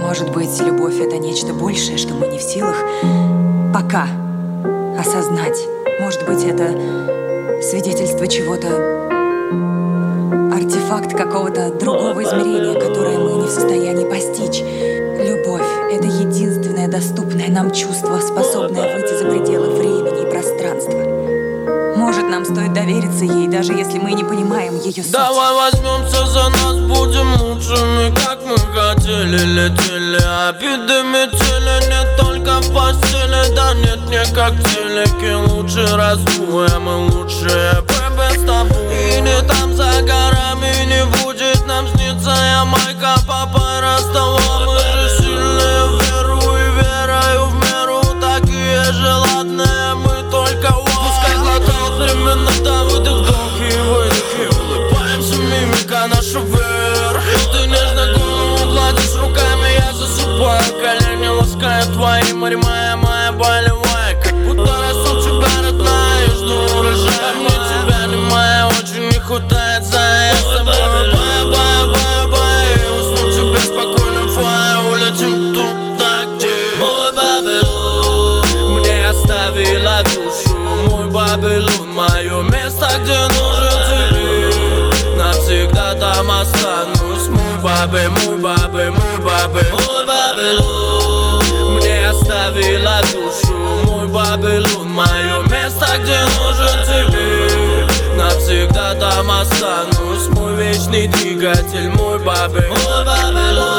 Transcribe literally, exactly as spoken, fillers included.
Может быть, любовь — это нечто большее, что мы не в силах пока осознать. Может быть, это свидетельство чего-то, артефакт какого-то другого измерения, которое мы не в состоянии постичь. Любовь — это единственное доступное нам чувство, способное выйти за пределы времени и пространства. Может, нам стоит довериться ей, даже если мы не понимаем ее суть. Давай возьмемся за нас, будем лучшими, как мы хотели. Летели, обиды метели, не только в постели. Да нет, не как в телеке, лучше раздуем, мы лучшие, бэбэ, с тобой. И не там за горами, не будет нам сниться Ямайка, папа, Ростова. Мы же сильные, веру и верою в меру, такие желанные, мы только у. Временно до выдох, вдохи и выдохи. Улыбаемся, мимика наша вверх. Ты нежно голову гладишь руками, я засыпаю. Колени ласкают твои, море моя, моя болевая. Как будто расту тебя, родная, и жду урожая. Мне тебя не моя, очень не хватает, за я с тобой. Бай, бай, бай, бай, усну тебе спокойным флай. Улетим туда, где мой Бабилон мне оставила душу. Мой Бабилон, мое место, где нужен тебе. Навсегда там останусь. Мой бабы, мой бабы, мой бабы. Мой Бабилон мне оставила душу. Мой Бабилон, мое место, где нужен тебе. Навсегда там останусь. Мой вечный двигатель, мой бабы. Мой Бабилон.